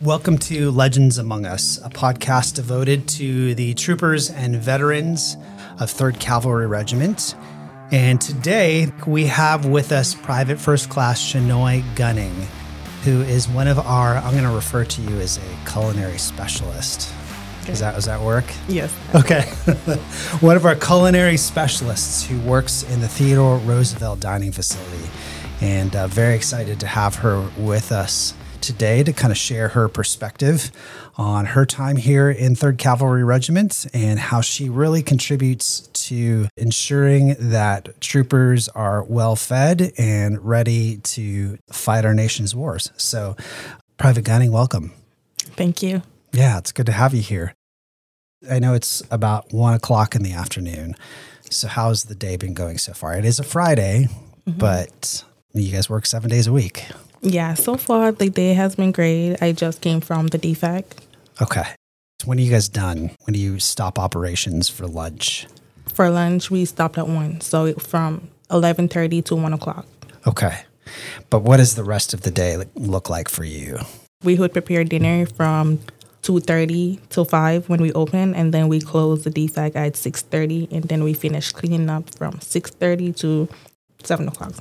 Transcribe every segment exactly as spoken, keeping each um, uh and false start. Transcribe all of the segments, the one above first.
Welcome to Legends Among Us, a podcast devoted to the troopers and veterans of third Cavalry Regiment. And today we have with us Private First Class Shanoy Gunning, who is one of our, I'm going to refer to you as a culinary specialist. Does that, does that work? Yes. Okay. One of our culinary specialists who works in the Theodore Roosevelt dining facility. And uh, very excited to have her with us today to kind of share her perspective on her time here in third Cavalry Regiment and how she really contributes to ensuring that troopers are well fed and ready to fight our nation's wars. So, Private Gunning, welcome. Thank you. Yeah, it's good to have you here. I know it's about one o'clock in the afternoon. So how's the day been going so far? It is a Friday, mm-hmm. but you guys work seven days a week. Yeah, so far the day has been great. I just came from the D FAC. Okay. When are you guys done? When do you stop operations for lunch? For lunch, we stopped at one. So from eleven thirty to one o'clock. Okay. But what does the rest of the day look like for you? We would prepare dinner from two thirty till five when we open, and then we close the D FAC at six thirty, and then we finish cleaning up from six thirty to seven o'clock.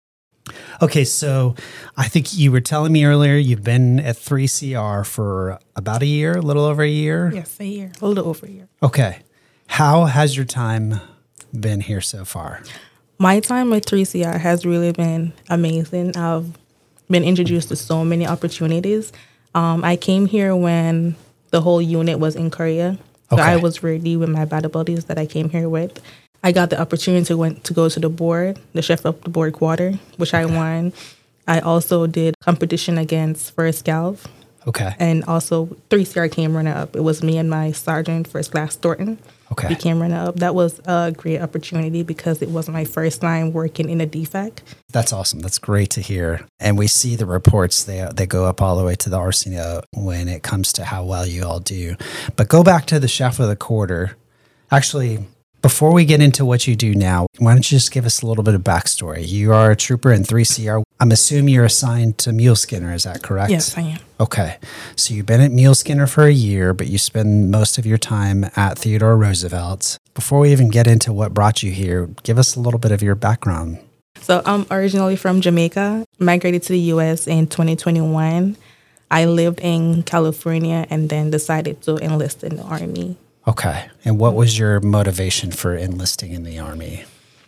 Okay, so I think you were telling me earlier you've been at three C R for about a year, a little over a year? Yes, a year, a little over a year. Okay. How has your time been here so far? My time at three C R has really been amazing. I've been introduced to so many opportunities. Um, I came here when the whole unit was in Korea. So okay. I was ready with my battle buddies that I came here with. I got the opportunity to went to go to the board, the chef of the board quarter, which okay. I won. I also did competition against First Calv. Okay. And also three C R came runner up. It was me and my sergeant, First Class Thornton. Okay. We came runner up. That was a great opportunity because it was my first time working in a D FAC. That's awesome. That's great to hear. And we see the reports, they they go up all the way to the R C O when it comes to how well you all do. But go back to the chef of the quarter. Actually, before we get into what you do now, why don't you just give us a little bit of backstory? You are a trooper in three C R. I'm assuming you're assigned to Mule Skinner, is that correct? Yes, I am. Okay. So you've been at Mule Skinner for a year, but you spend most of your time at Theodore Roosevelt. Before we even get into what brought you here, give us a little bit of your background. So I'm originally from Jamaica, migrated to the U S in twenty twenty-one. I lived in California and then decided to enlist in the Army. Okay. And what was your motivation for enlisting in the Army?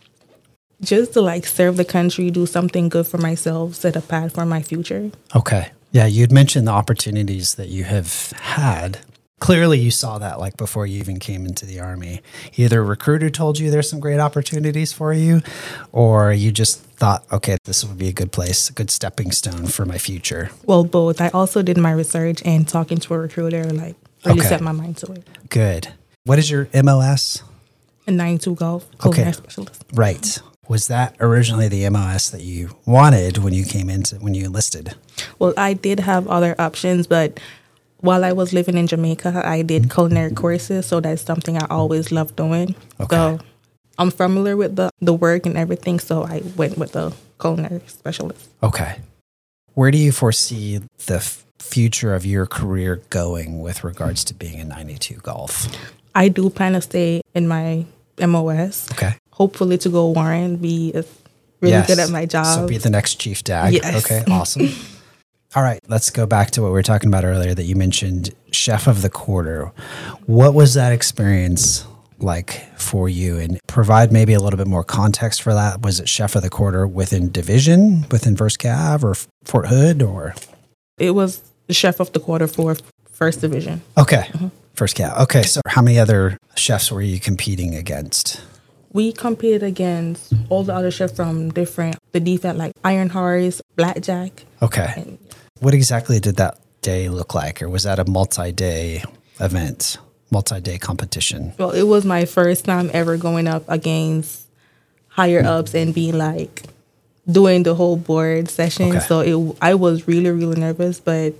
Just to like serve the country, do something good for myself, set a path for my future. Okay. Yeah, you'd mentioned the opportunities that you have had. Clearly you saw that like before you even came into the Army. Either a recruiter told you there's some great opportunities for you, or you just thought, okay, this would be a good place, a good stepping stone for my future. Well, both. I also did my research and talking to a recruiter, like really okay. set my mind to it. Good. What is your M O S? A nine two Golf, okay. culinary specialist. Right. Was that originally the M O S that you wanted when you came into, when you enlisted? Well, I did have other options, but while I was living in Jamaica, I did culinary courses, so that's something I always loved doing. Okay. So I'm familiar with the, the work and everything, so I went with the culinary specialist. Okay. Where do you foresee the f- future of your career going with regards to being a ninety-two Golf? I do plan to stay in my M O S. Okay. Hopefully to go Warren, be really yes. good at my job. So be the next Chief Dag. Yes. Okay, awesome. All right, let's go back to what we were talking about earlier that you mentioned, Chef of the Quarter. What was that experience like for you? And provide maybe a little bit more context for that. Was it Chef of the Quarter within division, within First Cav or Fort Hood, or? It was the Chef of the Quarter for First Division. Okay, mm-hmm. First Cav. Okay, so how many other chefs were you competing against? We competed against all the other chefs from different, the D FAC, like Iron Horse, Blackjack. Okay. And, what exactly did that day look like? Or was that a multi-day event, multi-day competition? Well, it was my first time ever going up against higher ups and being like, doing the whole board session. Okay. So it, I was really, really nervous. But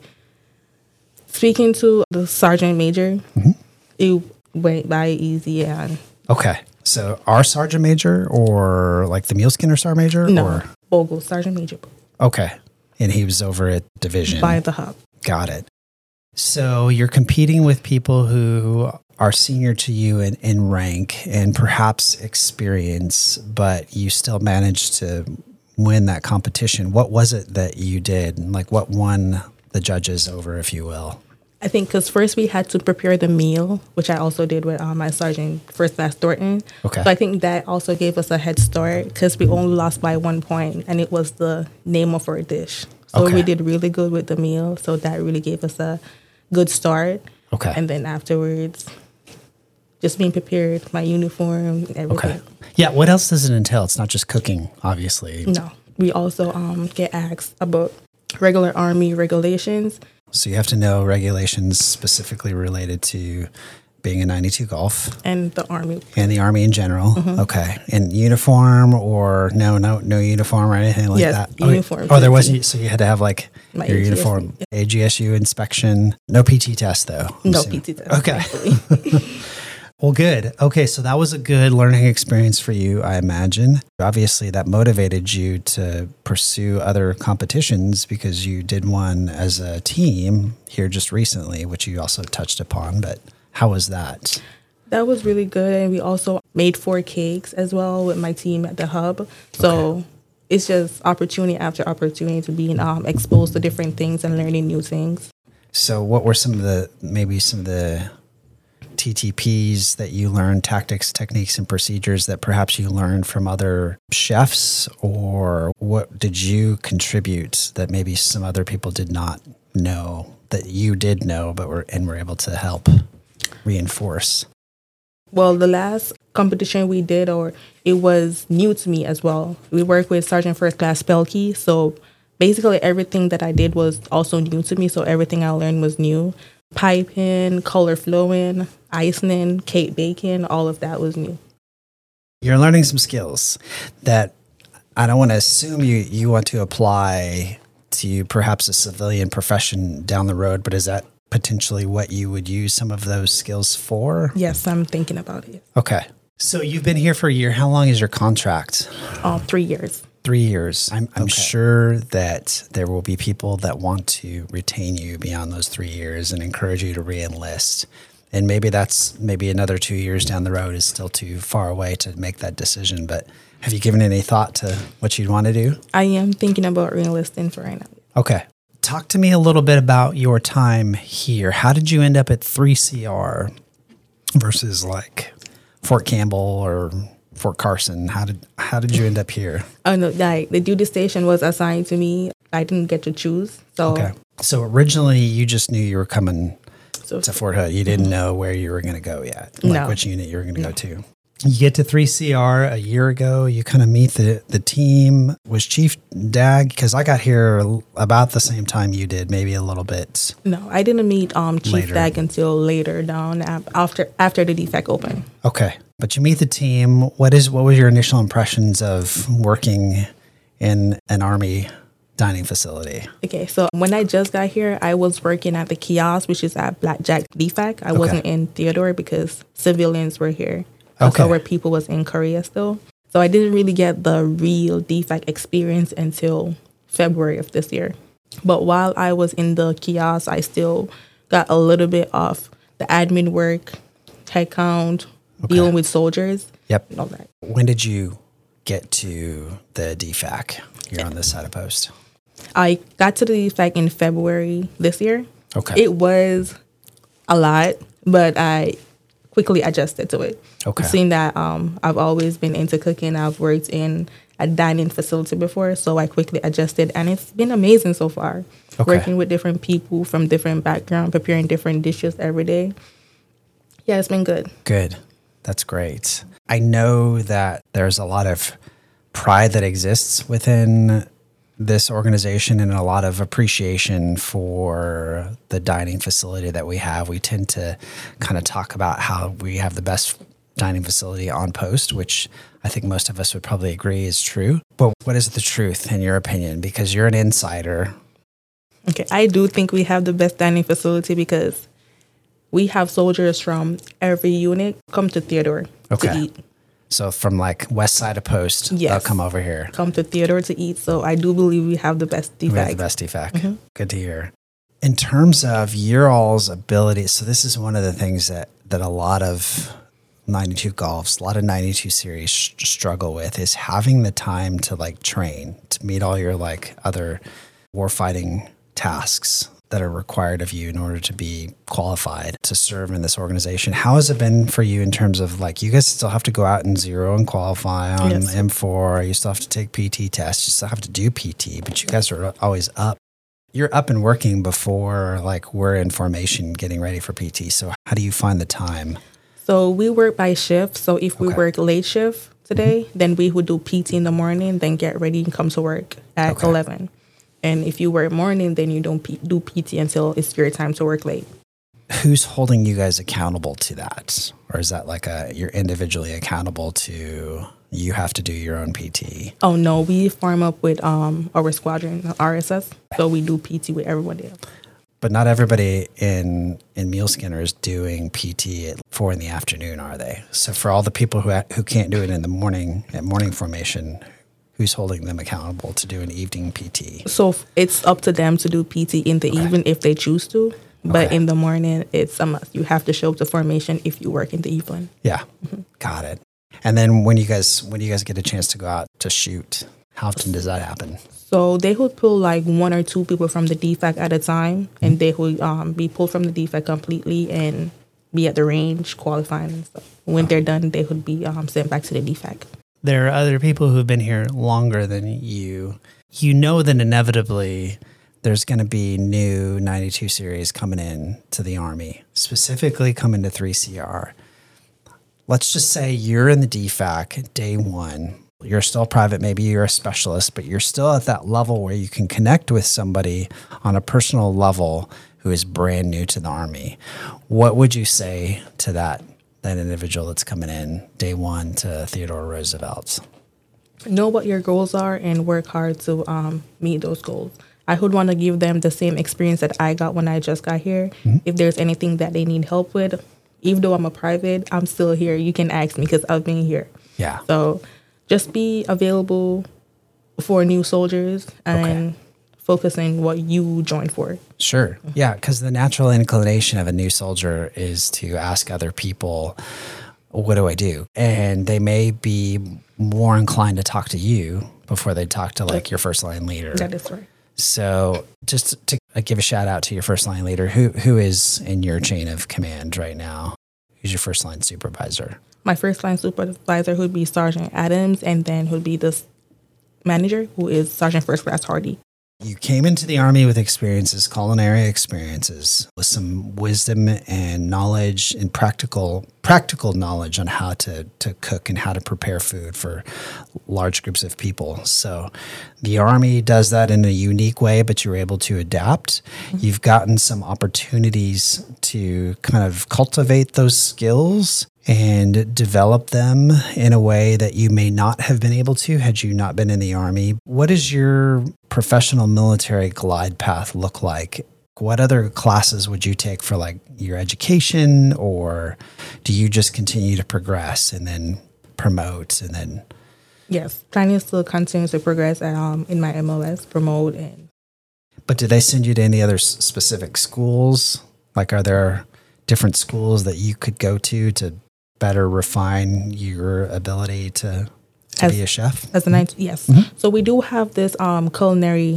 speaking to the Sergeant Major, mm-hmm. it went by easy. And okay. So our Sergeant Major or like the Mule Skinner Sergeant Major? No, or? Bogle, Sergeant Major. Okay. And he was over at Division. By the hub. Got it. So you're competing with people who are senior to you in, in rank and perhaps experience, but you still managed to win that competition. What was it that you did? Like what won the judges over, if you will? I think because first we had to prepare the meal, which I also did with um, my sergeant, First Class Thornton. Okay. So I think that also gave us a head start because we only lost by one point, and it was the name of our dish. So Okay. we did really good with the meal, so that really gave us a good start. Okay. And then afterwards, just being prepared, my uniform, everything. Okay. Yeah. What else does it entail? It's not just cooking, obviously. No, we also um, get asked about regular Army regulations. So you have to know regulations specifically related to being a ninety-two Golf And the Army. and the Army in general. Mm-hmm. Okay. And uniform or no, no, no uniform or anything like Yes, that? uniform. Oh, oh, there wasn't. So you had to have like My your A G S U. uniform, A G S U inspection. No P T test though. I'm No assuming. P T test. Okay. thankfully. Well, good. Okay, so that was a good learning experience for you, I imagine. Obviously, that motivated you to pursue other competitions because you did one as a team here just recently, which you also touched upon. But how was that? That was really good. And we also made four cakes as well with my team at the hub. So Okay. it's just opportunity after opportunity to be um, exposed to different things and learning new things. So, what were some of the maybe some of the T T Ps that you learned, tactics, techniques, and procedures that perhaps you learned from other chefs, or what did you contribute that maybe some other people did not know that you did know, but were and were able to help reinforce? Well, the last competition we did, or it was new to me as well. We worked with Sergeant First Class Pelkey. So basically everything that I did was also new to me. So everything I learned was new. Piping, color flowing, icing, cake baking, all of that was new. You're learning some skills that I don't want to assume you, you want to apply to perhaps a civilian profession down the road, but is that potentially what you would use some of those skills for? Yes, I'm thinking about it. Okay. So you've been here for a year. How long is your contract? Uh, three years. Three years. I'm, I'm Okay. sure that there will be people that want to retain you beyond those three years and encourage you to re-enlist. And maybe that's maybe another two years down the road is still too far away to make that decision. But have you given any thought to what you'd want to do? I am thinking about re-enlisting for right now. Okay. Talk to me a little bit about your time here. How did you end up at three C R versus like Fort Campbell or Fort Carson? How did how did you end up here? Oh no, like the duty station was assigned to me. I didn't get to choose. So, Okay. So originally you just knew you were coming so to Fort Hood. You didn't know where you were going to go yet, like No. which unit you were going to go to. You get to three C R a year ago. You kind of meet the, the team. Was Chief Dag, because I got here about the same time you did, maybe a little bit. no, I didn't meet um, Chief Later. Dag until later down ap- after after the D F A C open. Okay. But you meet the team. What is what was your initial impressions of working in an Army dining facility? Okay, so when I just got here, I was working at the kiosk, which is at Blackjack D F A C. I wasn't in Theodore because civilians were here. That's Okay. where people was in Korea still. So I didn't really get the real D F A C experience until February of this year. But while I was in the kiosk, I still got a little bit of the admin work, head count, Okay. dealing with soldiers, Yep. and all that. When did you get to the D F A C? You're on this side of post. I got to the D F A C in February this year. Okay. It was a lot, but I quickly adjusted to it. Okay. Seeing that um, I've always been into cooking, I've worked in a dining facility before, so I quickly adjusted, and it's been amazing so far. Okay. Working with different people from different backgrounds, preparing different dishes every day. Yeah, it's been good. Good. That's great. I know that there's a lot of pride that exists within this organization and a lot of appreciation for the dining facility that we have. We tend to kind of talk about how we have the best dining facility on post, which I think most of us would probably agree is true. But what is the truth in your opinion? Because you're an insider. Okay, I do think we have the best dining facility because we have soldiers from every unit come to Theodore Okay. to eat. So from like west side of post, they'll Yes. come over here. Come to Theodore to eat. So I do believe we have the best D We F A have C. the best D F A C. Mm-hmm. Good to hear. In terms of your all's ability, so this is one of the things that, that a lot of ninety-two golfs, a lot of ninety-two series sh- struggle with is having the time to like train, to meet all your like other warfighting tasks that are required of you in order to be qualified to serve in this organization. How has it been for you in terms of like, you guys still have to go out and zero and qualify on yes. M four, you still have to take P T tests, you still have to do P T, but you guys are always up. You're up and working before like we're in formation getting ready for P T. So how do you find the time? So we work by shift. So if we okay. work late shift today, mm-hmm. then we would do P T in the morning, then get ready and come to work at okay. eleven. And if you work morning, then you don't P- do P T until it's your time to work late. Who's holding you guys accountable to that? Or is that like a you're individually accountable to you have to do your own P T? Oh, no. We farm up with um, our squadron, R S S. So we do P T with everybody else. But not everybody in in Muleskinner is doing P T at four in the afternoon, are they? So for all the people who ha- who can't do it in the morning, at morning formation, who's holding them accountable to do an evening P T? So it's up to them to do P T in the okay. evening if they choose to. But okay. in the morning, it's a must. You have to show up to formation if you work in the evening. Yeah, mm-hmm. Got it. And then when you guys when you guys get a chance to go out to shoot, how often does that happen? So they would pull like one or two people from the D FAC at a time, mm-hmm. and they would um, be pulled from the D FAC completely and be at the range qualifying and stuff. When oh. they're done, they would be um, sent back to the D FAC. There are other people who've been here longer than you. You know that inevitably there's going to be new ninety-two series coming in to the Army, specifically coming to three C R. Let's just say you're in the D FAC day one. You're still private, maybe you're a specialist, but you're still at that level where you can connect with somebody on a personal level who is brand new to the Army. What would you say to that that individual that's coming in day one to Theodore Roosevelt? Know what your goals are and work hard to um, meet those goals. I would want to give them the same experience that I got when I just got here. Mm-hmm. If there's anything that they need help with, even though I'm a private, I'm still here. You can ask me because I've been here. Yeah. So just be available for new soldiers and okay. focus on what you joined for. Sure. Yeah, because the natural inclination of a new soldier is to ask other people, what do I do? And they may be more inclined to talk to you before they talk to like your first line leader. That is right. So just to give a shout out to your first line leader, who who is in your chain of command right now? Who's your first line supervisor? My first line supervisor would be Sergeant Adams, and then would be the manager, who is Sergeant First Class Hardy. You came into the Army with experiences, culinary experiences, with some wisdom and knowledge and practical practical knowledge on how to, to cook and how to prepare food for large groups of people. So the Army does that in a unique way, but you're able to adapt. Mm-hmm. You've gotten some opportunities to kind of cultivate those skills and develop them in a way that you may not have been able to had you not been in the Army. What does your professional military glide path look like? What other classes would you take for like your education, or do you just continue to progress and then promote and then? Yes, planning is to continue to progress um, in my M O S, promote. and. But do they send you to any other specific schools? Like, are there different schools that you could go to to better refine your ability to, to as, be a chef? As a night, yes. Mm-hmm. So we do have this um, culinary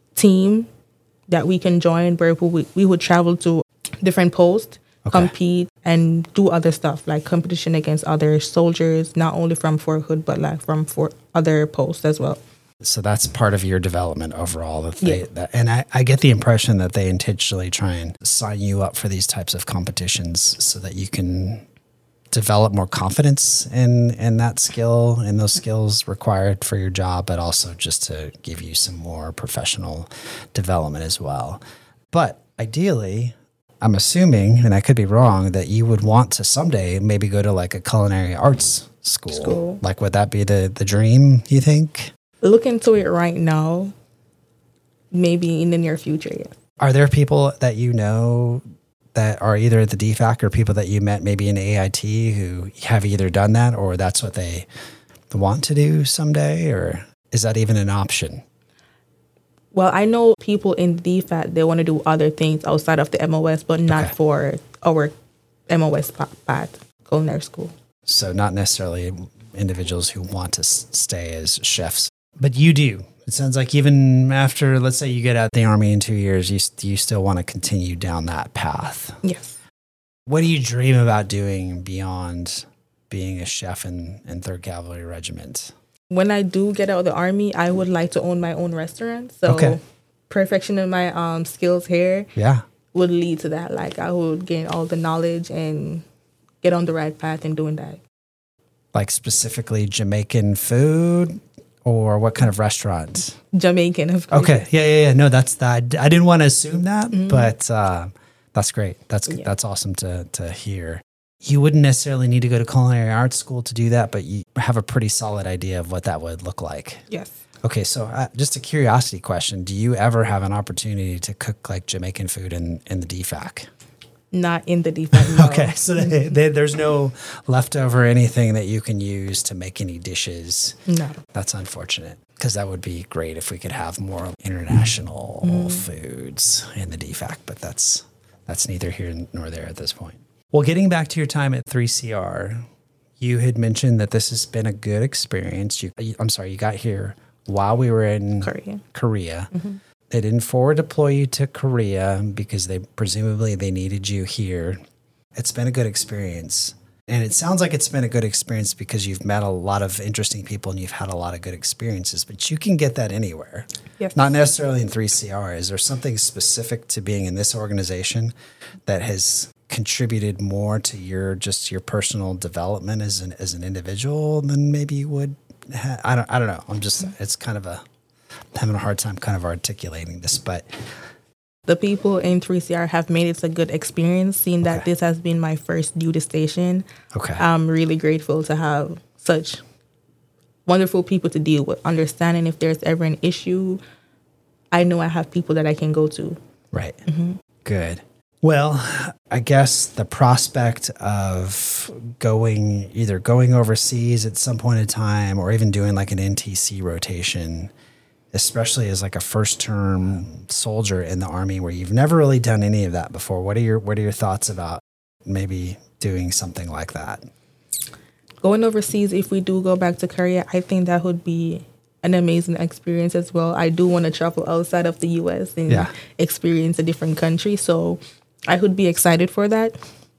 team that we can join where we, we would travel to different posts, okay. compete, and do other stuff like competition against other soldiers, not only from Fort Hood, but like from for other posts as well. So that's part of your development overall. That they, yeah. that, and I, I get the impression that they intentionally try and sign you up for these types of competitions so that you can develop more confidence in, in that skill and those skills required for your job, but also just to give you some more professional development as well. But ideally, I'm assuming, and I could be wrong, that you would want to someday maybe go to like a culinary arts school. school. Like, would that be the, the dream, you think? Look into it right now, maybe in the near future, yes. Are there people that you know that are either at the D FAC or people that you met maybe in A I T who have either done that or that's what they want to do someday? Or is that even an option? Well, I know people in D FAT, they want to do other things outside of the M O S, but not Okay. for our M O S pa- path, culinary school. So not necessarily individuals who want to s- stay as chefs, but you do. It sounds like even after, let's say you get out of the Army in two years, you, st- you still want to continue down that path. Yes. What do you dream about doing beyond being a chef in, in third Cavalry Regiment? When I do get out of the Army, I would like to own my own restaurant. So Okay. perfectioning my um, skills here Yeah. would lead to that. Like I would gain all the knowledge and get on the right path in doing that. Like specifically Jamaican food or what kind of restaurant? Jamaican, of course. Okay. Yeah, yeah, yeah. No, that's that. I didn't want to assume that, but uh, that's great. That's Yeah. that's awesome to to hear. You wouldn't necessarily need to go to culinary arts school to do that, but you have a pretty solid idea of what that would look like. Yes. Okay, so uh, just a curiosity question: do you ever have an opportunity to cook like Jamaican food in in the D FAC? Not in the D FAT. No. Okay, so they, they, there's no leftover anything that you can use to make any dishes. No. That's unfortunate because that would be great if we could have more international Mm. foods in the D FAC, but that's that's neither here nor there at this point. Well, getting back to your time at three C R, you had mentioned that this has been a good experience. You, I'm sorry, you got here while we were in Korea. Korea. Mm-hmm. They didn't forward deploy you to Korea because they presumably they needed you here. It's been a good experience. And it sounds like it's been a good experience because you've met a lot of interesting people and you've had a lot of good experiences, but you can get that anywhere. Yes. Not necessarily in three C R. Is there something specific to being in this organization that has contributed more to your just your personal development as an as an individual than maybe you would ha- I don't I don't know. I'm just it's kind of a having a hard time kind of articulating this, but The people in three C R have made it a good experience, seeing that Okay. this has been my first duty station. okay. I'm really grateful to have such wonderful people to deal with, understanding if there's ever an issue. I know I have people that I can go to. Right. Good. Well, I guess the prospect of going either going overseas at some point in time or even doing like an N T C rotation, especially as like a first term soldier in the Army where you've never really done any of that before. What are your what are your thoughts about maybe doing something like that? Going overseas, if we do go back to Korea, I think that would be an amazing experience as well. I do want to travel outside of the U S and Yeah. experience a different country. So I would be excited for that.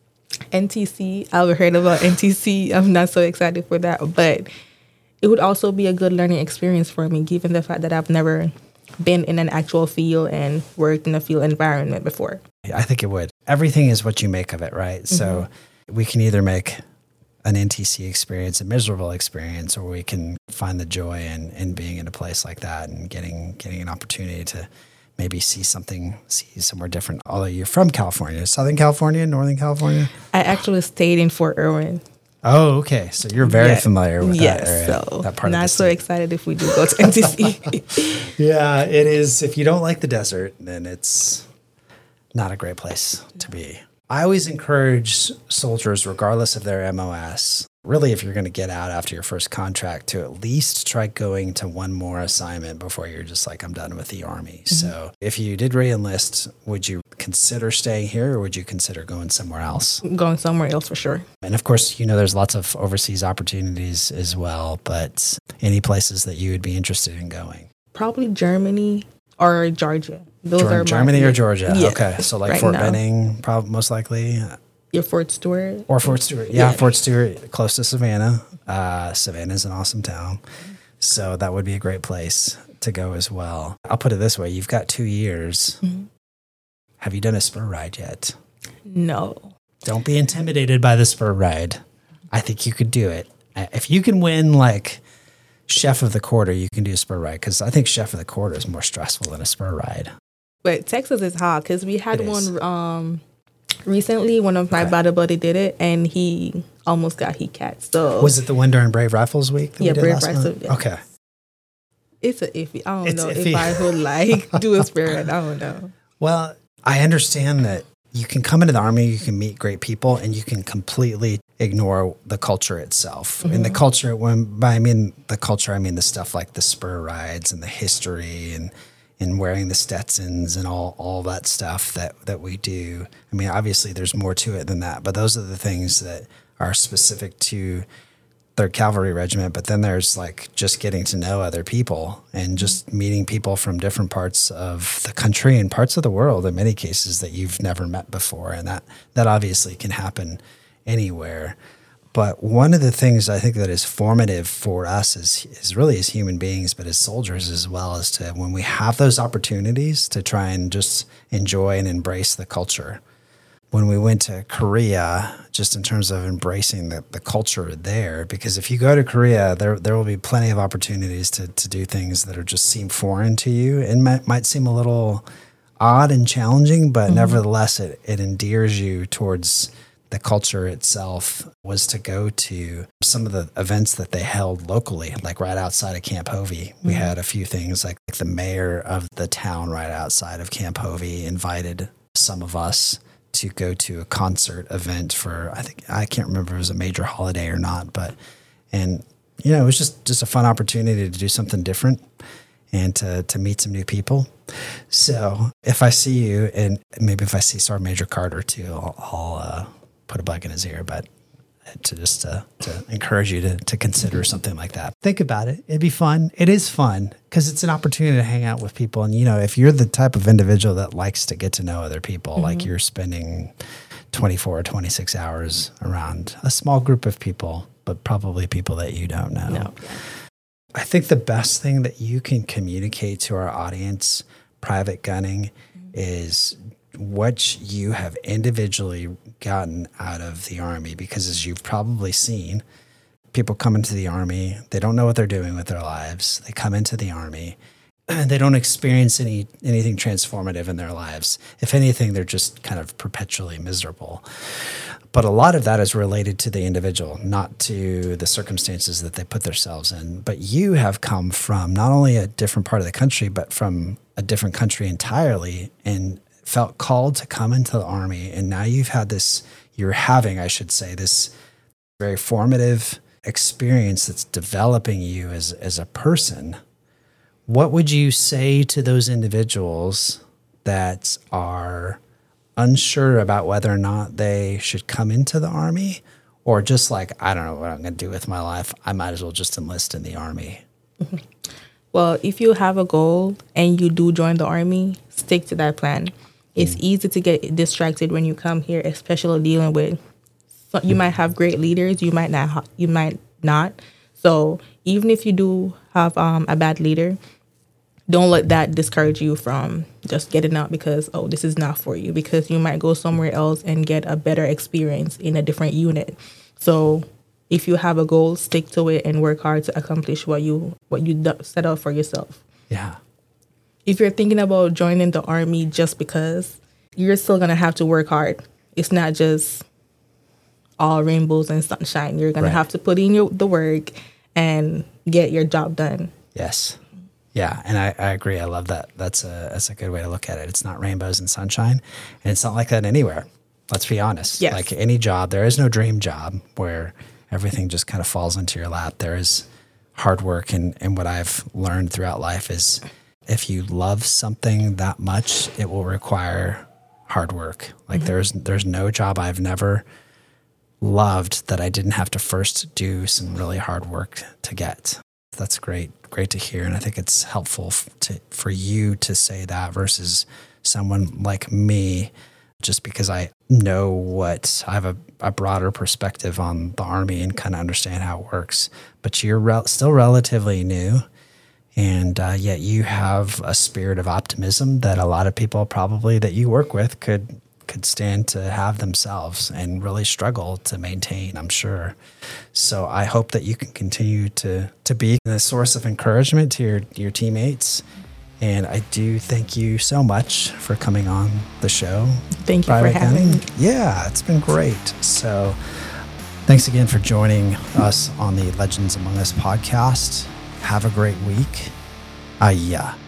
N T C, I've heard about N T C. I'm not so excited for that. But it would also be a good learning experience for me, given the fact that I've never been in an actual field and worked in a field environment before. I think it would. Everything is what you make of it, right? So we can either make an N T C experience a miserable experience, or we can find the joy in, in being in a place like that and getting getting an opportunity to maybe see something, see somewhere different. Although you're from California, Southern California, Northern California? I actually stayed in Fort Irwin. Oh, okay. So you're very Yeah. familiar with yes, that area, so that part not of the so state. excited if we do go to N T C. Yeah, it is. If you don't like the desert, then it's not a great place to be. I always encourage soldiers, regardless of their M O S, really, if you're going to get out after your first contract, to at least try going to one more assignment before you're just like, I'm done with the Army. So if you did re-enlist, would you consider staying here or would you consider going somewhere else? Going somewhere else for sure. And of course, you know, there's lots of overseas opportunities as well, but any places that you would be interested in going? Probably Germany or Georgia. Those Ger- are my- Germany or Georgia? Yes, Okay, so like right Fort now. Benning, probably most likely, Your Fort Stewart. or Fort Stewart. Yeah, Yeah. Fort Stewart, close to Savannah. Uh, Savannah is an awesome town, so that would be a great place to go as well. I'll put it this way: you've got two years. Mm-hmm. Have you done a spur ride yet? No. Don't be intimidated by the spur ride. I think you could do it. Uh, If you can win like chef of the quarter, you can do a spur ride, because I think chef of the quarter is more stressful than a spur ride. But Texas is hard because we had It is. one um, recently. One of my Okay. battle buddy did it and he almost got heat cat. So Was it the one during Brave Rifles Week that Yeah, we did Brave last Rifles, month? yeah. Okay. it's a iffy. I don't It's know iffy. if I would like do a spirit. I don't know. Well, I understand that you can come into the Army, you can meet great people, and you can completely ignore the culture itself. And the culture, when by I mean the culture, I mean the stuff like the spur rides and the history and and wearing the Stetsons and all, all that stuff that, that we do. I mean, obviously there's more to it than that, but those are the things that are specific to third Cavalry Regiment. But then there's like just getting to know other people and just meeting people from different parts of the country and parts of the world in many cases that you've never met before. And that, that obviously can happen anywhere. But one of the things I think that is formative for us is, is really as human beings, but as soldiers as well, as to when we have those opportunities to try and just enjoy and embrace the culture. When we went to Korea, just in terms of embracing the, the culture there, because if you go to Korea, there there will be plenty of opportunities to to do things that are just seem foreign to you and might, might seem a little odd and challenging, but mm-hmm. nevertheless, it, it endears you towards the culture itself. Was to go to some of the events that they held locally, like right outside of Camp Hovey. We mm-hmm. had a few things like the mayor of the town right outside of Camp Hovey invited some of us to go to a concert event for, I think, I can't remember if it was a major holiday or not, but, and, you know, it was just, just a fun opportunity to do something different and to, to meet some new people. So if I see you, and maybe if I see Sergeant Major Carter too, I'll, I'll uh, put a bug in his ear, but to just uh, to encourage you to, to consider something like that. Think about it. It'd be fun. It is fun because it's an opportunity to hang out with people. And, you know, if you're the type of individual that likes to get to know other people, mm-hmm. like you're spending twenty-four or twenty-six hours around a small group of people, but probably people that you don't know. No. I think the best thing that you can communicate to our audience, private gunning, mm-hmm. is what you have individually gotten out of the Army, because as you've probably seen, people come into the Army, they don't know what they're doing with their lives. They come into the Army and they don't experience any anything transformative in their lives. If anything, they're just kind of perpetually miserable. But a lot of that is related to the individual, not to the circumstances that they put themselves in. But you have come from not only a different part of the country, but from a different country entirely, and felt called to come into the Army. And now you've had this, you're having, I should say, this very formative experience that's developing you as, as a person. What would you say to those individuals that are unsure about whether or not they should come into the Army, or just like, I don't know what I'm going to do with my life, I might as well just enlist in the Army? Mm-hmm. Well, if you have a goal and you do join the Army, stick to that plan. It's mm. easy to get distracted when you come here, especially dealing with, so you might have great leaders, you might not, ha- you might not. So even if you do have um, a bad leader, don't let that discourage you from just getting out because, oh, this is not for you, because you might go somewhere else and get a better experience in a different unit. So if you have a goal, stick to it and work hard to accomplish what you what you d- set out for yourself. Yeah. If you're thinking about joining the Army just because, you're still going to have to work hard. It's not just all rainbows and sunshine. You're going right. to have to put in your, the work and get your job done. Yes. Yeah, and I, I agree. I love that. That's a that's a good way to look at it. It's not rainbows and sunshine, and it's not like that anywhere. Let's be honest. Yes. Like any job, there is no dream job where everything just kind of falls into your lap. There is hard work, and, and what I've learned throughout life is if you love something that much, it will require hard work. Like mm-hmm. there's there's no job I've never loved that I didn't have to first do some really hard work to get. That's great. Great to hear. And I think it's helpful to, for you to say that versus someone like me, just because I know what, I have a, a broader perspective on the Army and kind of understand how it works. But you're rel- still relatively new, and uh, yet you have a spirit of optimism that a lot of people probably that you work with could could stand to have themselves and really struggle to maintain, I'm sure. So I hope that you can continue to to be a source of encouragement to your, your teammates. And I do thank you so much for coming on the show. Thank you Private for having Gunning. me. Yeah, it's been great. So thanks again for joining us on the Legends Among Us podcast. Have a great week. Ayah.